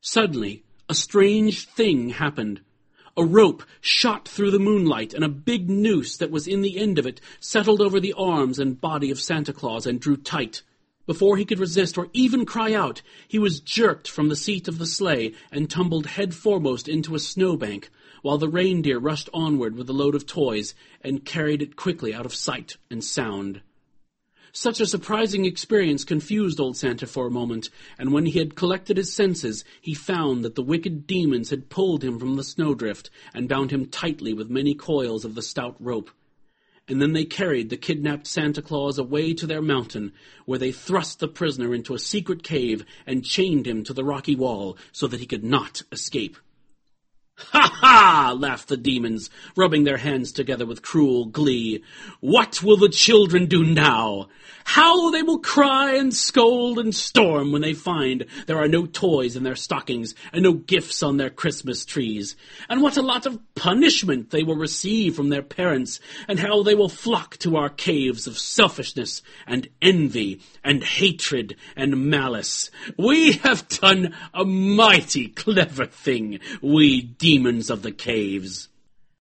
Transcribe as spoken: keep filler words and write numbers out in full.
Suddenly, a strange thing happened. A rope shot through the moonlight, and a big noose that was in the end of it settled over the arms and body of Santa Claus and drew tight. Before he could resist or even cry out, he was jerked from the seat of the sleigh and tumbled head foremost into a snowbank, while the reindeer rushed onward with the load of toys and carried it quickly out of sight and sound. Such a surprising experience confused old Santa for a moment, and when he had collected his senses, he found that the wicked demons had pulled him from the snowdrift and bound him tightly with many coils of the stout rope. And then they carried the kidnapped Santa Claus away to their mountain, where they thrust the prisoner into a secret cave and chained him to the rocky wall so that he could not escape. "Ha ha!" laughed the demons, rubbing their hands together with cruel glee. "What will the children do now? How they will cry and scold and storm when they find there are no toys in their stockings and no gifts on their Christmas trees. And what a lot of punishment they will receive from their parents, and how they will flock to our caves of selfishness and envy and hatred and malice. We have done a mighty clever thing, we demons of the caves."